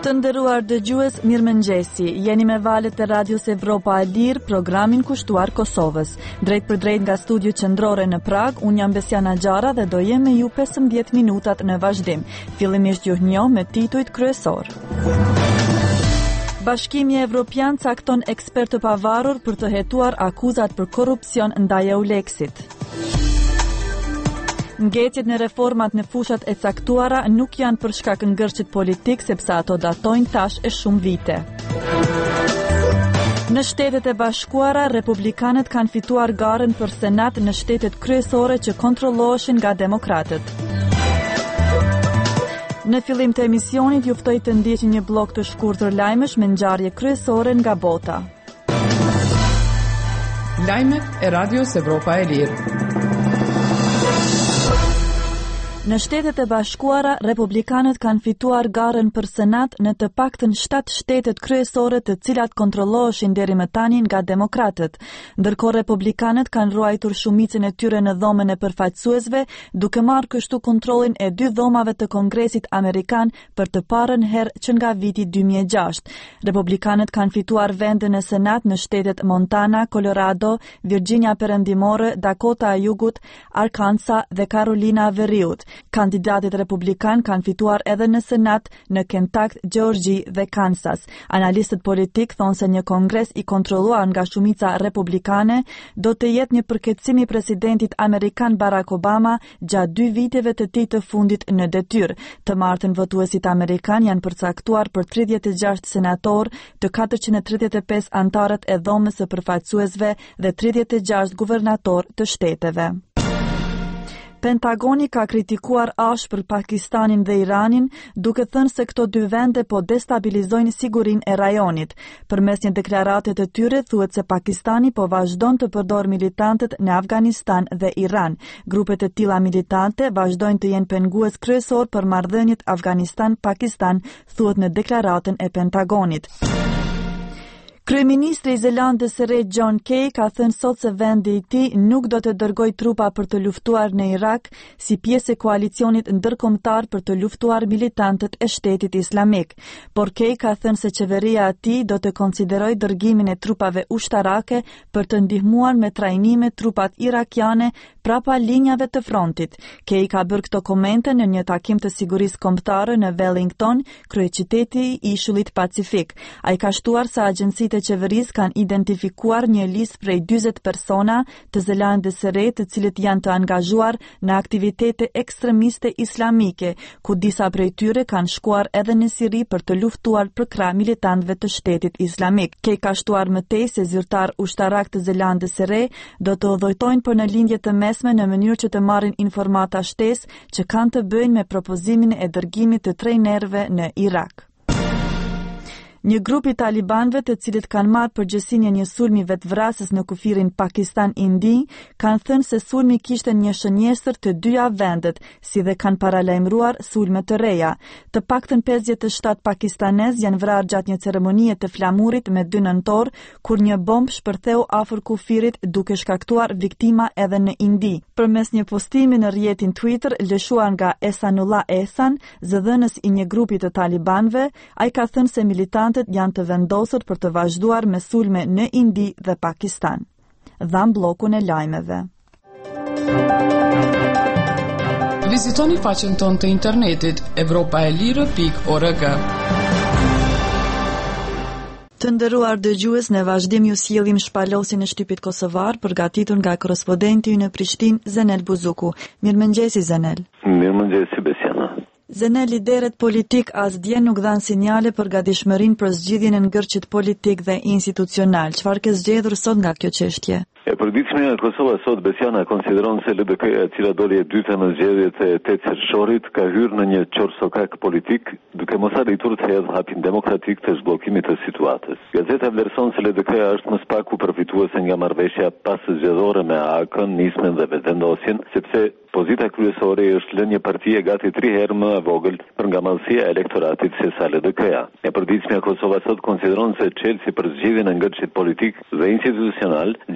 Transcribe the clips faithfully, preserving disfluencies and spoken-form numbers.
Të nderuar dëgjues, mirëmëngjesi. Jeni me valët e Radios Evropa e Lirë, programin kushtuar Kosovës. Drejt për drejt nga studiu qendrore në Prag, unë jam Besiana Gjara dhe do jem me ju pesëmbëdhjetë minutat në vazhdim. Fillimisht ju njoh me titujt kryesor. Bashkimi Evropian cakton ekspert të pavarur për të hetuar akuzat për korrupsion ndaj Euleksit. Ngecjet në reformat në fushat e caktuara nuk janë për shkak ngërçit politik, sepse ato datojnë tash e shumë vite. Në Shtetet e Bashkuara, republikanët kanë fituar garën për senat në shtetet kryesore që kontrolloheshin nga demokratët. Në fillim të emisionit ju ftoj të ndiqni një blok të shkurtër lajmesh me ngjarje kryesore nga bota. Lajmet e Radios Evropa e Lirë. Në Shtetet e Bashkuara, republikanët kanë fituar garën për senat në të paktën shtatë shtetet kryesore të cilat kontrolloheshin deri më tani nga demokratët. Ndërkohë republikanët kanë ruajtur shumicën e tyre në dhomën e përfaqësuesve, duke marrë kështu kontrollin e dy dhomave të Kongresit Amerikan për të parën herë që nga viti dy mijë e gjashtë. Republikanët kanë fituar vende në senat në shtetet Montana, Colorado, Virginia Perëndimore, Dakota e Jugut, Arkansas dhe Carolina e Veriut. Kandidatit republikan kanë fituar edhe në senat në Kentucky, Georgi dhe Kansas. Analistët politik thonë se një kongres i kontrolluar nga shumica republikane do të jetë një përkeqësim i presidentit amerikan Barack Obama gjatë dy viteve të tij të fundit në detyrë. Të martën votuesit amerikan janë përcaktuar për tridhjetë e gjashtë senator të katërqind e tridhjetë e pesë antarët e dhomës së përfaqësuesve dhe tridhjetë e gjashtë guvernator të shteteve. Pentagoni ka kritikuar ashpër Pakistanin dhe Iranin, duke thënë se këto dy vende po destabilizojnë sigurinë e rajonit. Përmes një deklarate të tyre thuhet se Pakistani po vazhdon të përdorë militantët në Afganistan dhe Iran. Grupet e tilla militante vazhdojnë të jenë pengues kryesor për marrëdhëniet Afganistan-Pakistan, thuhet në deklaratën e Pentagonit. Kryeministri i Zelandës së Re John Key ka thënë sot se vendi i tij nuk do të dërgojë trupa për të luftuar në Irak si pjesë e koalicionit ndërkombëtar për të luftuar militantët e Shtetit Islamik. Por Key ka thënë se qeveria e tij do të konsiderojë dërgimin e trupave ushtarake për të ndihmuar me trajnime trupat irakiane prapa linjave të frontit. Key ka bërë këto komente në një takim të sigurisë kombëtare në Wellington, kryeqyteti i Ishullit Pacifik. Ai ka shtuar se agjencitë e qeverisë kanë identifikuar një listë prej dyzet persona të Zelandës së Re të cilët janë të angazhuar në aktivitete ekstremiste islamike, ku disa prej tyre kanë shkuar edhe në Siri për të luftuar për krah militantëve të Shtetit Islamik. Kej ka shtuar më tej se zyrtar ushtarak të Zelandës së Re do të udhëtojnë për në lindje të mesme në mënyrë që të marrin informata shtesë që kanë të bëjnë me propozimin e dërgimit të trejnerëve në Irak. Një grup i talibanëve të cilët kanë marrë përgjegjësinë e një sulmi vetvrasës në kufirin Pakistan-Indi, kanë thënë se sulmi kishte një shënjestër të dyja vendet, si dhe kanë paralajmëruar sulme të reja. Të paktën pesëdhjetë e shtatë pakistanez janë vrarë gjatë një ceremonie të flamurit me dy nëntor, kur një bombë shpërtheu afër kufirit duke shkaktuar viktima edhe në Indi. Përmes një postimi në rrjetin Twitter lëshuar nga Esanullah Ehsan, zëdhënës i një grupi të talibanëve, ai ka thënë se militantë janë të vendosur për të vazhduar me sulme në Indi dhe Pakistan. Dham bllokun e lajmeve. Vizitoni faqen tonë të internetit evropaelire pikë org. Të nderuar dëgjues, në vazhdim ju sjellim shpalosin e shtypit kosovar përgatitur nga korrespondenti në Prishtinë, Zenel Buzuku. Mirëmëngjesi Zenel. Mirëmëngjesi Besiana. Zenel, lideret politik asdje nuk dhanë sinjale për gatishmërinë për zgjidhjen e ngërçit politik dhe institucional. Çfarë ke zgjedhur sot nga kjo çështje? E përditshmja e Kosovës sot Besiana konsideron se L D K-ja, e cila doli e dyta në zgjedhjet e tetë qershorit, ka hyrë në një qorsokak politik, duke mos arritur të hedhë hapin demokratik të zhbllokimit të situatës. Gazeta vlerëson se L D K-ja është më spaku përfituese nga marrëveshja paszgjedhore me A K-n, Nismen dhe Vetëvendosjen, sepse pozita kryesore është lënë një parti e gati tri herë më e vogël për nga mallësia e elektoratit se sa L D K-ja. E përditshmja Kosova sot konsideron se çelësi për zgjedhjen e ngërçit politik dhe institucional gjendet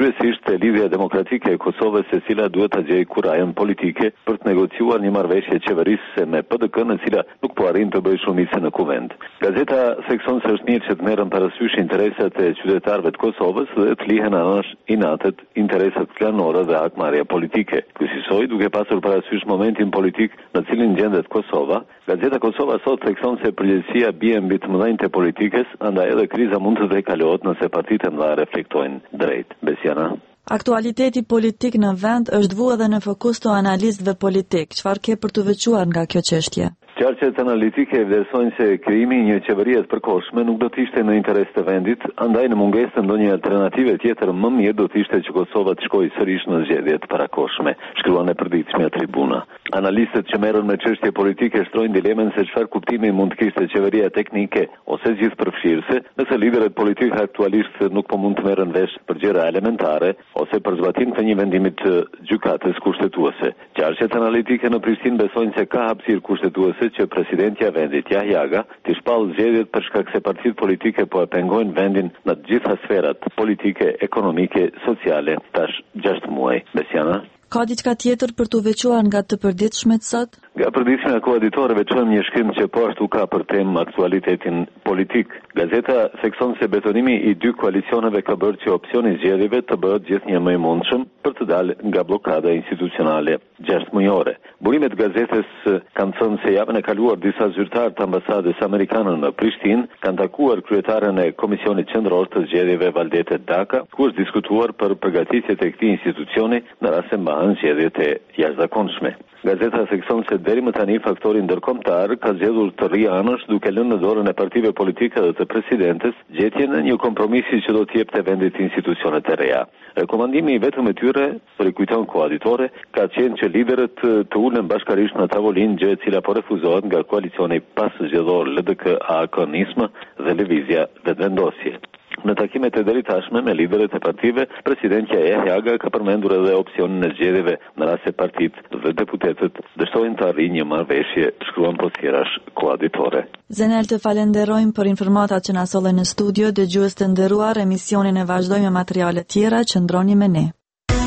kryesisht e lidhja demokratike e Kosovës se cila duhet ta gjejë kurajën politike për të negociuar një marrëveshje qeverisëse me P D K-n, e cila nuk po arrin të bëjë shumicë në kuvend. Gazeta thekson se është mirë që të merren parasysh interesat e qytetarëve të Kosovës dhe të lihen anash inatet interesat klanore dhe hakmarrja politike. Kësaj duke pasur parasysh momentin politik në cilin gjendet Kosova, Gazeta Kosova sot thekson se përgjegjësia bie mbi të mëdhenjtë e politikës, andaj edhe kriza mund të tejkalohet nëse partitë e mëdha reflektojnë drejt. Besiana. Aktualiteti politik në vend është vu edhe në fokus të analistëve politik. Çfarë ke për të veçuar nga kjo çështje? Qarqet analitike vlerësojnë se krijimi i një qeverie të përkohshme nuk do të ishte në interes të vendit, andaj në mungesë të ndonjë alternative tjetër më mirë do të ishte që Kosova të shkojë sërish në zgjedhje të parakohshme, shkruan e përditshmja Tribuna. Analistët që merren me çështje politike shtrojnë dilemen se çfarë kuptimi mund të kishte qeveria teknike ose gjithëpërfshirëse, nëse liderët politikë aktualisht nuk po mund të merren vesh për gjëra elementare ose për zbatim të një vendimi të gjykatës kushtetuese. Qarqet analitike në Prishtinë besojnë se ka hapësirë kushtetuese që presidentja e vendit Yahyaga të shpallë zgjedhjet për shkak se partitë politike po e pengojnë vendin në të gjitha sferat politike, ekonomike, sociale tash gjashtë muaj. Besiana. Ka diçka tjetër për të veçuar nga të përditshmet sot? Nga përditshmja koaditore veçojmë një shkrim që po ashtu ka për temë aktualitetin politik. Gazeta thekson se betonimi i dy koalicioneve ka bërë që opsioni i zgjedhjeve të bëhet gjithnjë më i mundshëm për të dalë nga blokada institucionale gjashtë mujore. Burimet gazetës kanë thënë se javën e kaluar disa zyrtarë të ambasadës amerikane në Prishtinë kanë takuar kryetaren e Komisionit Qendror të Zgjedhjeve Valdete Daka, ku është diskutuar për përgatitjet e këtij institucioni në rast se mbahen zgjedhjet e jashtëzakonshme. Gazeta thekson se deri më tani faktori ndërkombëtar ka zgjedhur të rrijë anësh duke lënë në dorën e partive politike dhe të presidentes gjetjen e një kompromisi që do të jepte vendit institucionet e reja. Rekomandimi i vetëm e tyre, për i kujton koaditore, ka qenë që liderët të ulen bashkarisht në tavolinë, gjë e cila po refuzohet nga koalicioni pas-zgjedhor L D K A K N I S M dhe Lëvizja Vetëvendosje. Në takimet e deritashme me liderët e partive, presidentja Yahyaga ka përmendur edhe opsionin e zgjedhjeve në rast se partitë dhe deputetët dështojnë të arrijnë një marrëveshje, shkruan poshtjerash koaditore. Zenel, të falenderojmë për informatat që na sollen në studio. Dëgjues të nderuar, emisionin e vazhdojmë me materiale tjera, qëndroni me ne.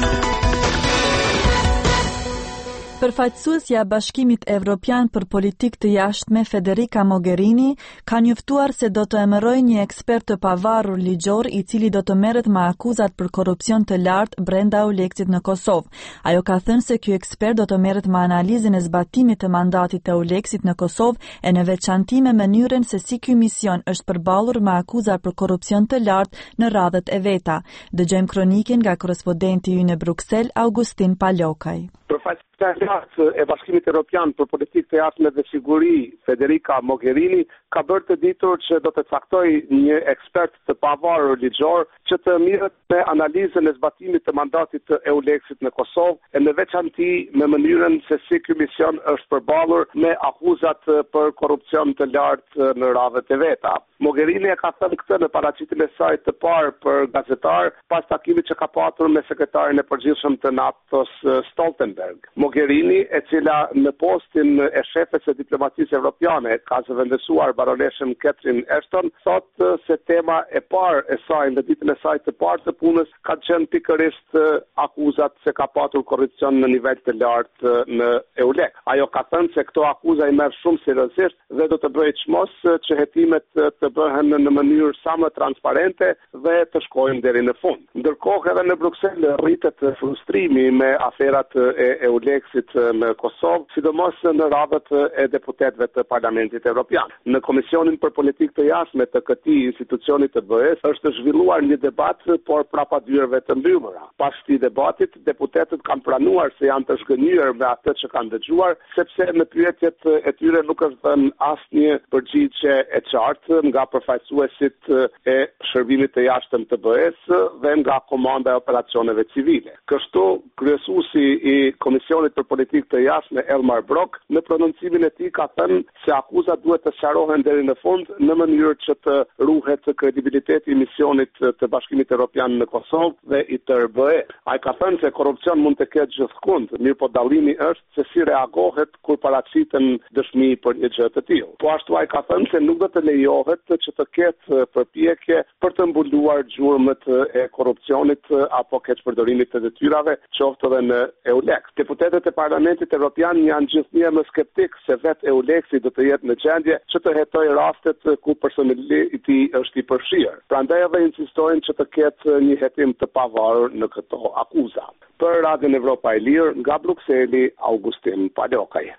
Përfaqësuesja e Bashkimit Evropian për Politikë të Jashtme Federica Mogherini ka njoftuar se do të emërojë një ekspert të pavarur ligjor i cili do të merret me akuzat për korrupsion të lartë brenda Euleksit në Kosovë. Ajo ka thënë se ky ekspert do të merret me analizën e zbatimit të mandatit të Euleksit në Kosovë e në veçantë me mënyrën se si ky mision është përballur me akuza për korrupsion të lartë në radhët e veta. Dëgjojmë kronikën nga korrespondenti ynë në Bruksel, Augustin Palokaj. Përfaqësuesja e Bashkimit Evropian për Politikë të Jashtme dhe Siguri, Federica Mogherini, ka bërë të ditur që do të caktojë një ekspert të pavarur ligjor që të mirret me analizën e zbatimit të mandatit të Euleksit në Kosovë e në veçantë me mënyrën se si ky mision është përballur me akuzat për korrupsion të lartë në radhët e veta. Mogherini e ka thënë këtë në paraqitjen e saj të parë për gazetar pas takimit që ka patur me sekretarin e përgjithshëm të NATO-s Stoltenberg. Mogherini, e cila në postin e shefes së diplomacisë evropiane ka zëvendësuar baroneshën Catherine Ashton, thotë se tema e parë e saj në ditën e saj të parë të punës ka qenë pikërisht akuzat se ka patur korrupsion në nivel të lartë në Eulek. Ajo ka thënë se këto akuza i merr shumë seriozisht dhe do të bëjë çmos që hetimet të bëhen në mënyrë sa më transparente dhe të shkojnë deri në fund. Ndërkohë edhe në Bruksel rritet frustrimi me aferat e Euleksit në Kosovë, sidomos në radhët e deputetëve të Parlamentit Evropian. Në Komisionin për Politikë të Jashtme të këtij institucioni të B E-s është zhvilluar një debat por prapa dyrave të mbyllura. Pas këtij debatit, deputetët kanë pranuar se janë të zhgënjur me atë që kanë dëgjuar, sepse në pyetjet e tyre nuk është dhënë asnjë përgjigje e qartë nga përfaqësuesit e shërbimit të jashtëm të B E-s dhe nga Komanda e Operacioneve Civile. Kështu, kryesuesi i Komisionit Komisionit për Politikë të Jashtme Elmar Brok në prononcimin e tij ka thënë se akuzat duhet të sqarohen deri në fund në mënyrë që të ruhet kredibiliteti i misionit të Bashkimit Evropian në Kosovë dhe i T R B E. Ai ka thënë se korrupsion mund të ketë gjithkund, mirë po dallimi është se si reagohet kur paraqiten dëshmi për një gjë të tillë. Po ashtu ai ka thënë se nuk do të lejohet që të ketë përpjekje për të mbuluar gjurmët e korrupsionit apo keqpërdorimit të detyrave, qoftë edhe në EULEX. Deputetët e Parlamentit Evropian janë gjithnjë më skeptik se vetë EULEX-i do të jetë në gjendje që të hetojë rastet ku personeli i tij është i përfshirë. Prandaj edhe insistojnë që të ketë një hetim të pavarur në këto akuza. Për Radion Evropa e Lirë, nga Brukseli, Augustin Palokaj.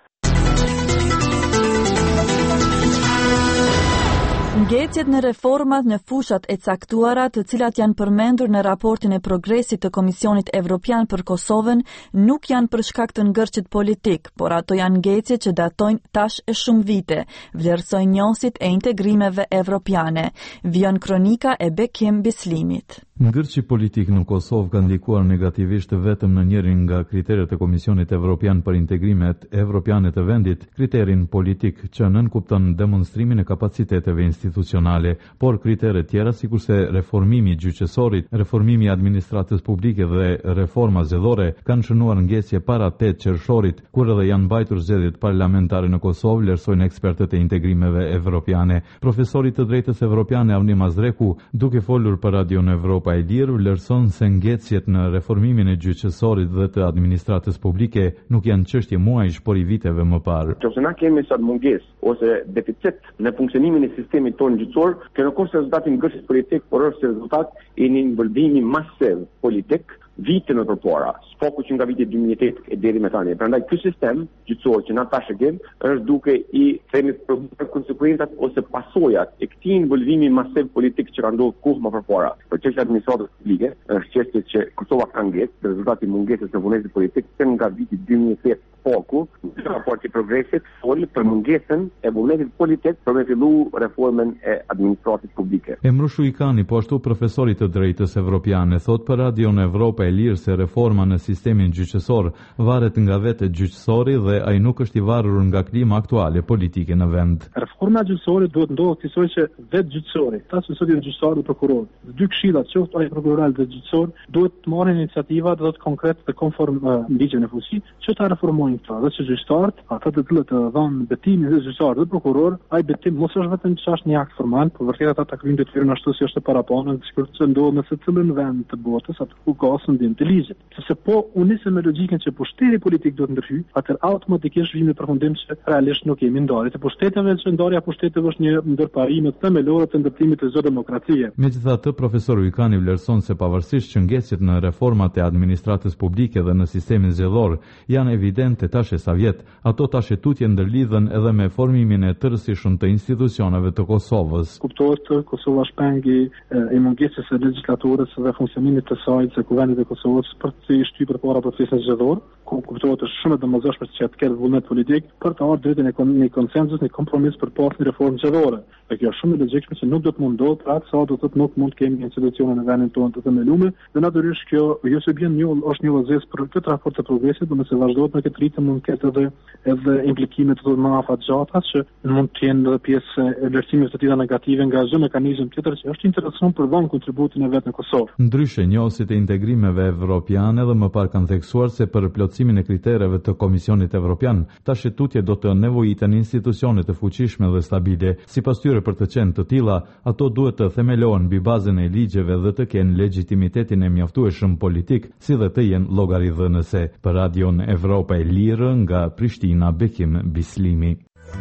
Ngecjet në reformat në fushat e caktuara, të cilat janë përmendur në raportin e progresit të Komisionit Evropian për Kosovën, nuk janë për shkak të ngërçit politik, por ato janë ngecje që datojnë tash e shumë vite, vlerësoj njohësit e integrimeve evropiane. Vion kronika e Bekim Bislimit. Ngërçi politik në Kosovë ka ndikuar negativisht vetëm në njërin nga kriteret e Komisionit Evropian për integrimet evropiane të vendit, kriterin politik që nënkupton demonstrimin e kapaciteteve institucionale, por kriteret tjera sikurse reformimi gjyqësorit, reformimi i administratës publike dhe reforma zgjedhore kanë shënuar ngecje para tetë qershorit, kur edhe janë mbajtur zgjedhjet parlamentare në Kosovë, vlerësojnë ekspertët e integrimeve evropiane. Profesori të drejtës evropiane Avni Mazreku, duke folur për Radion Evropa e Lirë, vlerëson se ngecjet në reformimin e gjyqësorit dhe të administratës publike nuk janë çështje muajsh, por i viteve më parë. Nëse na kemi sot mungesë ose deficit në funksionimin e sistemit tonë gjyqësor, që nuk është rezultati i ngërçit politik, por është rezultat i një involvimi masiv politik vite më përpara, foku që nga viti dy mijë e tetë e deri më tani. Prandaj ky sistem gjyqësor që na tash e kemi është duke i themi për konsekvencat ose pasojat e këtij involvimi masiv politik që ka ndodhur kohë më përpara. Për çështjet administratës publike, është çështje që Kosova ka ngecë, rezultati i mungesës së vullnetit politik që nga viti dy mijë e tetë foku, raporti i progresit fol për mungesën e vullnetit politik për me fillu reformën e administratës publike. Emru Shuikani, po ashtu profesori të drejtës evropiane, thot për Radion Evropa e Lirë se reforma në sistemin gjyqësor varet nga vetë gjyqësori dhe ai nuk është i varur nga klima aktuale politike në vend. Reforma gjyqësore duhet ndodhë kësaj që vetë gjyqësori, ta që sot janë gjyqësor dhe prokuror, dy këshillat, qoftë ai prokuroral dhe gjyqësor, duhet të marrin iniciativa dhe të konkrete dhe konform uh, ligjit në fuqi që ta reformojnë këta, dhe që gjyqëtarët, ata të cilët të dhanë betimin dhe gjyqësor dhe prokuror, ai betim mos është vetëm çështë një akt formal, por vërtet ata ta kryejnë detyrën ashtu si është para planë, sikur të ndodhë në secilin vend të botës atë ku ka ndim të ligjit. Sepse po unisëm me logjikën që pushteti politik do të ndërhyjë, atëherë automatikisht vjen në përfundim se realisht nuk kemi ndarje të pushteteve, që ndarja e pushteteve është një ndër parimet themelore të ndërtimit të çdo demokracie. Megjithatë, profesori Ujkani vlerëson se pavarësisht që ngecjet në reformat e administratës publike dhe në sistemin zgjedhor janë evidente tash e sa vjet, ato tash e tutje ndërlidhen edhe me formimin e tërësishëm të institucioneve të Kosovës. Kuptohet të Kosova shpengi e mungesës së legislaturës dhe funksionimit të saj së kuvendit e Kosovës për të shtypur përpara procesit zgjedhor, ku kuptohet është shumë e domosdoshme që të ketë vullnet politik për të ardhur drejtën e një konsensus, një kompromis për pas një reformë zgjedhore. Dhe kjo është shumë e logjikshme që nuk do të mundohet, pra sa do të thotë nuk mund të kemi institucione në vendin tonë të themeluara, dhe natyrisht kjo jo se bën një është një vëzhgjes për këtë raport të progresit, por nëse vazhdohet në këtë ritëm mund të ketë edhe edhe implikime të më afatgjata që mund të jenë edhe pjesë e vlerësimeve të tilla negative nga çdo mekanizëm tjetër që është interesant për dhënë kontributin e vet në Kosovë. Ndryshe, njohësit e integrimeve evropiane dhe më parë kanë theksuar se për plotësimin e kritereve të Komisionit Evropian, tash tutje do të nevojiten institucione të fuqishme dhe stabile. Sipas tyre, për të qenë të tilla, ato duhet të themelohen mbi bazën e ligjeve dhe të kenë legitimitetin e mjaftueshëm politik, si dhe të jenë llogaridhënëse. Për Radion Evropa e Lirë, nga Prishtina, Bekim Bislimi.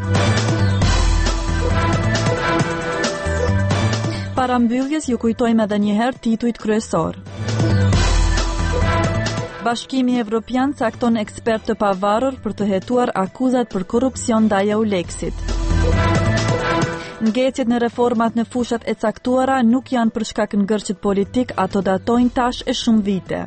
Para mbylljes ju kujtojmë edhe një herë titujt kryesor. Bashkimi Evropian cakton ekspert të pavarur për të hetuar akuzat për korrupsion ndaj EULEX-it. Ngecjet në reformat në fushat e caktuara nuk janë për shkak ngërçit politik, ato datojnë tash e shumë vite.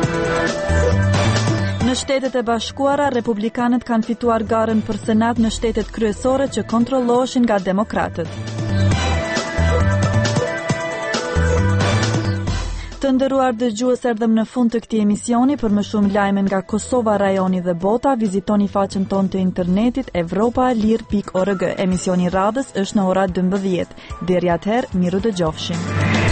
Në Shtetet e Bashkuara, republikanët kanë fituar garën për senat në shtetet kryesore që kontrolloheshin nga demokratët. Të nderuar dëgjues, erdhëm në fund të këtij emisioni. Për më shumë lajme nga Kosova, rajoni dhe bota, vizitoni faqen tonë të internetit europa lir pikë org. Emisioni radhës është në ora dymbëdhjetë. Deri atëherë, miru dëgjofshim.